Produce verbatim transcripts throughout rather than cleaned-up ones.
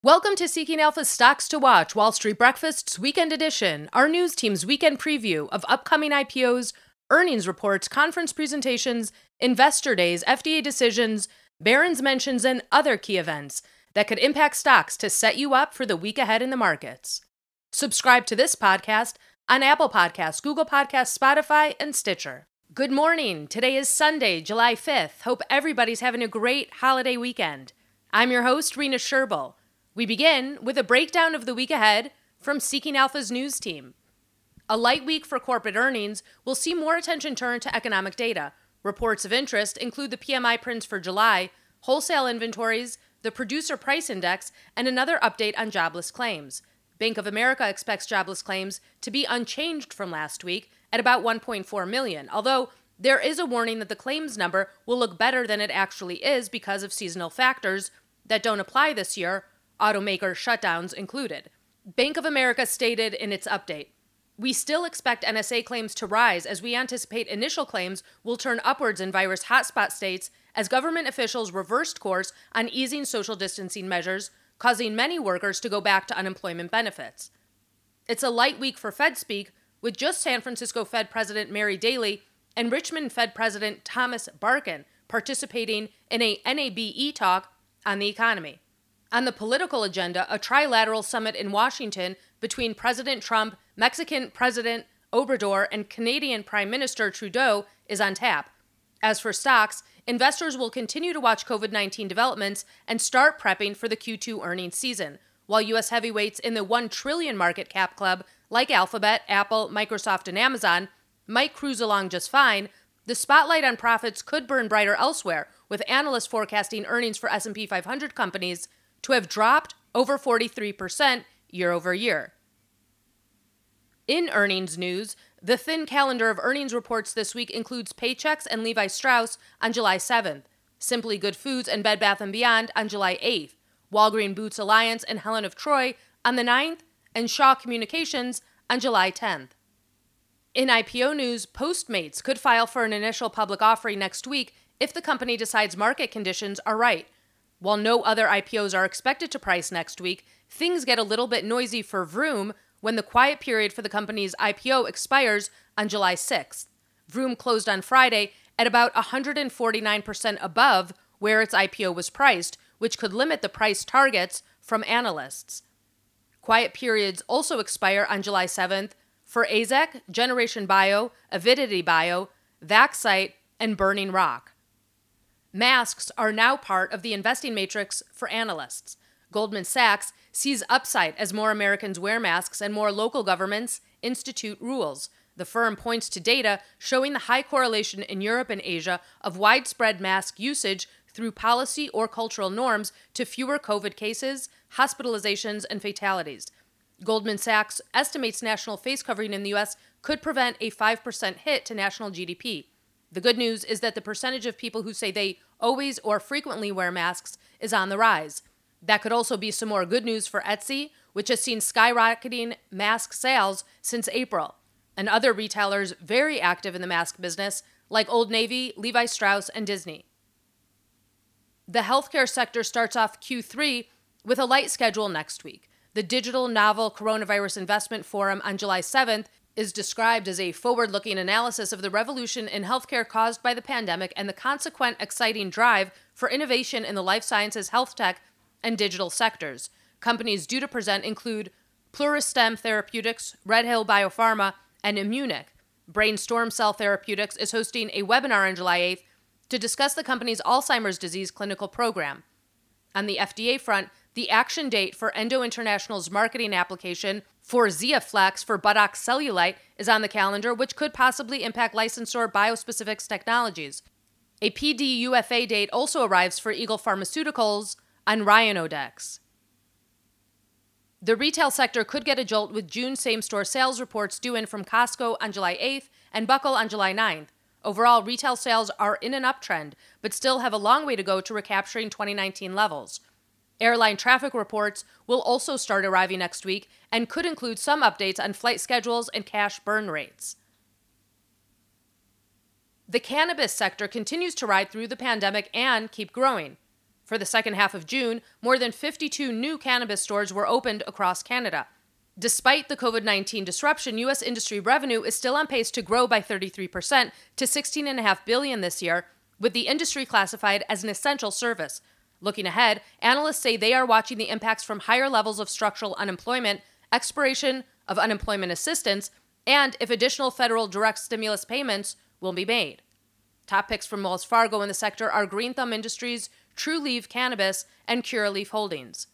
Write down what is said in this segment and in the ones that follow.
Welcome to Seeking Alpha's Stocks to Watch, Wall Street Breakfast's Weekend Edition, our news team's weekend preview of upcoming I P Os, earnings reports, conference presentations, investor days, F D A decisions, Barron's mentions, and other key events that could impact stocks to set you up for the week ahead in the markets. Subscribe to this podcast on Apple Podcasts, Google Podcasts, Spotify, and Stitcher. Good morning. Today is Sunday, July fifth. Hope everybody's having a great holiday weekend. I'm your host, Rena Sherbel. We begin with a breakdown of the week ahead from Seeking Alpha's news team. A light week for corporate earnings will see more attention turned to economic data. Reports of interest include the P M I prints for July, wholesale inventories, the producer price index, and another update on jobless claims. Bank of America expects jobless claims to be unchanged from last week at about one point four million, although there is a warning that the claims number will look better than it actually is because of seasonal factors that don't apply this year, automaker shutdowns included. Bank of America stated in its update, "We still expect N S A claims to rise as we anticipate initial claims will turn upwards in virus hotspot states as government officials reversed course on easing social distancing measures, causing many workers to go back to unemployment benefits." It's a light week for Fed speak, with just San Francisco Fed President Mary Daly and Richmond Fed President Thomas Barkin participating in a N A B E talk on the economy. On the political agenda, a trilateral summit in Washington between President Trump, Mexican President Obrador, and Canadian Prime Minister Trudeau is on tap. As for stocks, investors will continue to watch COVID nineteen developments and start prepping for the Q two earnings season, while U S heavyweights in the one trillion market cap club, like Alphabet, Apple, Microsoft, and Amazon, might cruise along just fine. The spotlight on profits could burn brighter elsewhere, with analysts forecasting earnings for S and P five hundred companies to have dropped over forty-three percent year over year. In earnings news, the thin calendar of earnings reports this week includes Paychex and Levi Strauss on July seventh, Simply Good Foods and Bed Bath and Beyond on July eighth, Walgreen Boots Alliance and Helen of Troy on the ninth, and Shaw Communications on July tenth. In I P O news, Postmates could file for an initial public offering next week if the company decides market conditions are right. While no other I P Os are expected to price next week, things get a little bit noisy for Vroom when the quiet period for the company's I P O expires on July sixth. Vroom closed on Friday at about one hundred forty-nine percent above where its I P O was priced, which could limit the price targets from analysts. Quiet periods also expire on July seventh for A Z E K, Generation Bio, Avidity Bio, Vaxcyte, and Burning Rock. Masks are now part of the investing matrix for analysts. Goldman Sachs sees upside as more Americans wear masks and more local governments institute rules. The firm points to data showing the high correlation in Europe and Asia of widespread mask usage through policy or cultural norms to fewer COVID cases, hospitalizations, and fatalities. Goldman Sachs estimates national face covering in the U S could prevent a five percent hit to national G D P. The good news is that the percentage of people who say they always or frequently wear masks is on the rise. That could also be some more good news for Etsy, which has seen skyrocketing mask sales since April, and other retailers very active in the mask business, like Old Navy, Levi Strauss, and Disney. The healthcare sector starts off Q three with a light schedule next week. The Digital Novel Coronavirus Investment Forum on July seventh is described as a forward-looking analysis of the revolution in healthcare caused by the pandemic and the consequent exciting drive for innovation in the life sciences, health tech, and digital sectors. Companies due to present include Pluristem Therapeutics, RedHill Biopharma, and Immunic. Brainstorm Cell Therapeutics is hosting a webinar on July eighth to discuss the company's Alzheimer's disease clinical program. On the F D A front, the action date for Endo International's marketing application for Xiaflex for buttocks cellulite is on the calendar, which could possibly impact licensor Biospecifics Technologies. A P D U F A date also arrives for Eagle Pharmaceuticals on Ryanodex. The retail sector could get a jolt with June same-store sales reports due in from Costco on July eighth and Buckle on July ninth. Overall, retail sales are in an uptrend, but still have a long way to go to recapturing twenty nineteen levels. Airline traffic reports will also start arriving next week and could include some updates on flight schedules and cash burn rates. The cannabis sector continues to ride through the pandemic and keep growing. For the second half of June, more than fifty-two new cannabis stores were opened across Canada. Despite the COVID nineteen disruption, U S industry revenue is still on pace to grow by thirty-three percent to sixteen point five billion dollars this year, with the industry classified as an essential service. Looking ahead, analysts say they are watching the impacts from higher levels of structural unemployment, expiration of unemployment assistance, and if additional federal direct stimulus payments will be made. Top picks from Wells Fargo in the sector are Green Thumb Industries, Trulieve Cannabis, and Curaleaf Holdings.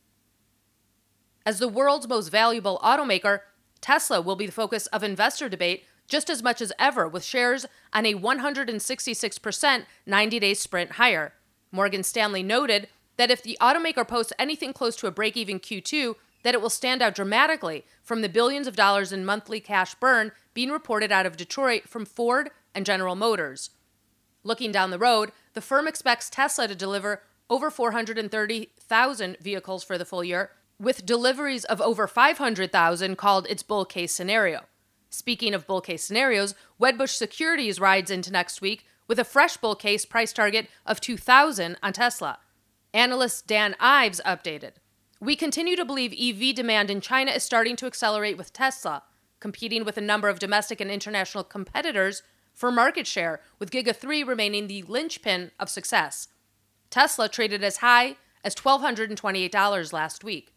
As the world's most valuable automaker, Tesla will be the focus of investor debate just as much as ever, with shares on a one hundred sixty-six percent ninety-day sprint higher. Morgan Stanley noted that if the automaker posts anything close to a break-even Q two, that it will stand out dramatically from the billions of dollars in monthly cash burn being reported out of Detroit from Ford and General Motors. Looking down the road, the firm expects Tesla to deliver over four hundred thirty thousand vehicles for the full year, with deliveries of over five hundred thousand called its bull case scenario. Speaking of bull case scenarios, Wedbush Securities rides into next week with a fresh bull case price target of two thousand on Tesla. Analyst Dan Ives updated. We continue to believe E V demand in China is starting to accelerate with Tesla, competing with a number of domestic and international competitors for market share, with Giga three remaining the linchpin of success. Tesla traded as high as one thousand two hundred twenty-eight dollars last week.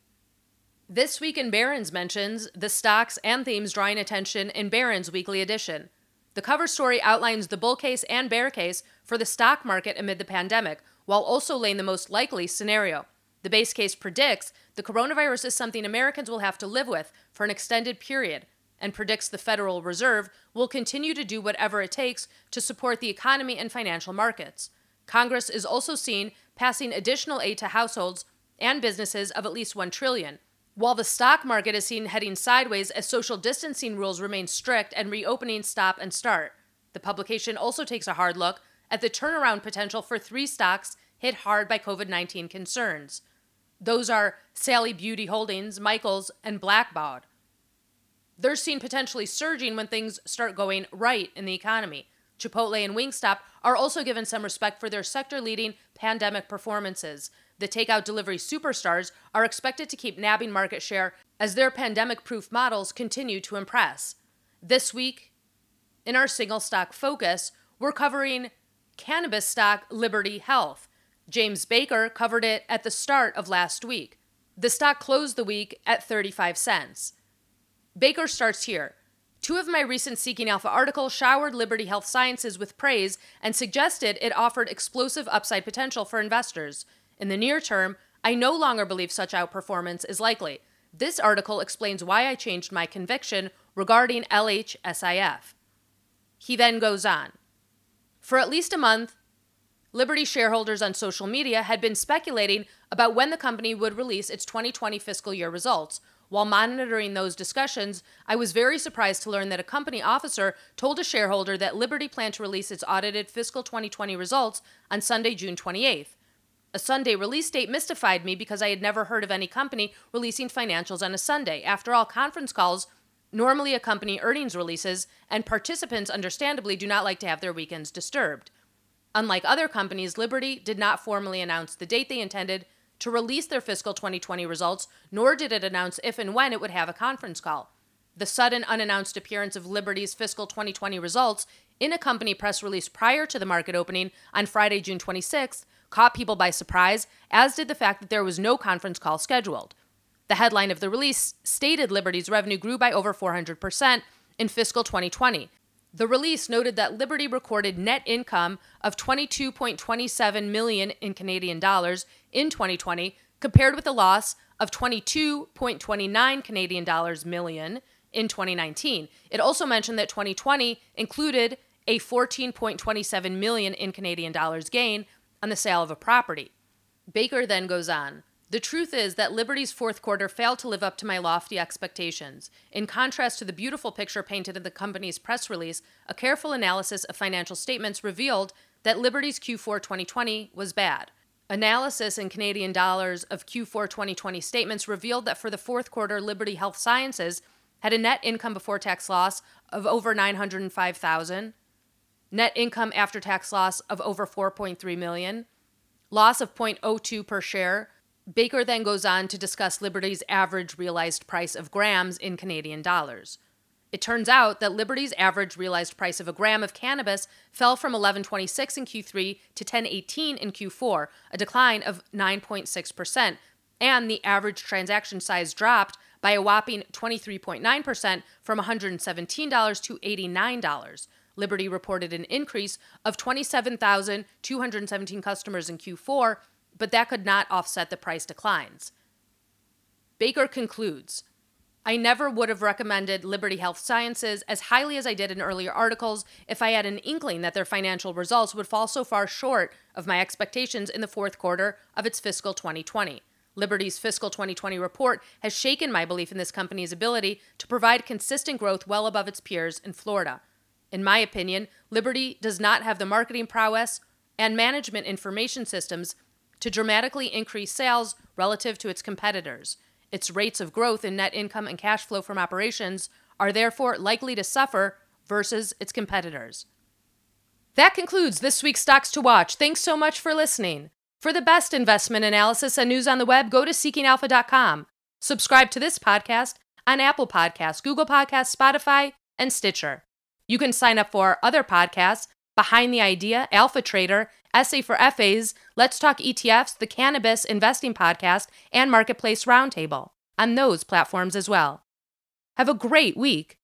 This Week in Barron's mentions the stocks and themes drawing attention in Barron's weekly edition. The cover story outlines the bull case and bear case for the stock market amid the pandemic, while also laying the most likely scenario. The base case predicts the coronavirus is something Americans will have to live with for an extended period, and predicts the Federal Reserve will continue to do whatever it takes to support the economy and financial markets. Congress is also seen passing additional aid to households and businesses of at least one trillion dollars, while the stock market is seen heading sideways as social distancing rules remain strict and reopening stop and start. The publication also takes a hard look at the turnaround potential for three stocks hit hard by COVID nineteen concerns. Those are Sally Beauty Holdings, Michaels, and Blackbaud. They're seen potentially surging when things start going right in the economy. Chipotle and Wingstop are also given some respect for their sector-leading pandemic performances. The takeout delivery superstars are expected to keep nabbing market share as their pandemic-proof models continue to impress. This week, in our single stock focus, we're covering cannabis stock Liberty Health. James Baker covered it at the start of last week. The stock closed the week at thirty-five cents. Baker starts here. Two of my recent Seeking Alpha articles showered Liberty Health Sciences with praise and suggested it offered explosive upside potential for investors. In the near term, I no longer believe such outperformance is likely. This article explains why I changed my conviction regarding L H S I F. He then goes on. For at least a month, Liberty shareholders on social media had been speculating about when the company would release its twenty twenty fiscal year results. While monitoring those discussions, I was very surprised to learn that a company officer told a shareholder that Liberty planned to release its audited fiscal twenty twenty results on Sunday, June twenty-eighth. A Sunday release date mystified me because I had never heard of any company releasing financials on a Sunday. After all, conference calls normally accompany earnings releases, and participants understandably do not like to have their weekends disturbed. Unlike other companies, Liberty did not formally announce the date they intended to release their fiscal twenty twenty results, nor did it announce if and when it would have a conference call. The sudden unannounced appearance of Liberty's fiscal twenty twenty results in a company press release prior to the market opening on Friday, June twenty-sixth, caught people by surprise, as did the fact that there was no conference call scheduled. The headline of the release stated Liberty's revenue grew by over four hundred percent in fiscal twenty twenty. The release noted that Liberty recorded net income of twenty-two point two seven million dollars in Canadian dollars in twenty twenty, compared with a loss of twenty-two point two nine Canadian dollars million in twenty nineteen. It also mentioned that twenty twenty included a fourteen point two seven million in Canadian dollars gain on the sale of a property. Baker then goes on. The truth is that Liberty's fourth quarter failed to live up to my lofty expectations. In contrast to the beautiful picture painted in the company's press release, a careful analysis of financial statements revealed that Liberty's Q four twenty twenty was bad. Analysis in Canadian dollars of Q four twenty twenty statements revealed that for the fourth quarter, Liberty Health Sciences had a net income before tax loss of over nine hundred five thousand dollars, net income after tax loss of over four point three million dollars, loss of zero point zero two per share. Baker then goes on to discuss Liberty's average realized price of grams in Canadian dollars. It turns out that Liberty's average realized price of a gram of cannabis fell from eleven twenty-six in Q three to ten eighteen in Q four, a decline of nine point six percent, and the average transaction size dropped by a whopping twenty-three point nine percent from one hundred seventeen dollars to eighty-nine dollars. Liberty reported an increase of twenty-seven thousand two hundred seventeen customers in Q four, but that could not offset the price declines. Baker concludes, I never would have recommended Liberty Health Sciences as highly as I did in earlier articles if I had an inkling that their financial results would fall so far short of my expectations in the fourth quarter of its fiscal twenty twenty. Liberty's fiscal twenty twenty report has shaken my belief in this company's ability to provide consistent growth well above its peers in Florida. In my opinion, Liberty does not have the marketing prowess and management information systems to dramatically increase sales relative to its competitors. Its rates of growth in net income and cash flow from operations are therefore likely to suffer versus its competitors. That concludes this week's Stocks to Watch. Thanks so much for listening. For the best investment analysis and news on the web, go to seeking alpha dot com. Subscribe to this podcast on Apple Podcasts, Google Podcasts, Spotify, and Stitcher. You can sign up for our other podcasts, Behind the Idea, Alpha Trader, Essay for F As, Let's Talk E T Fs, the Cannabis Investing Podcast, and Marketplace Roundtable on those platforms as well. Have a great week.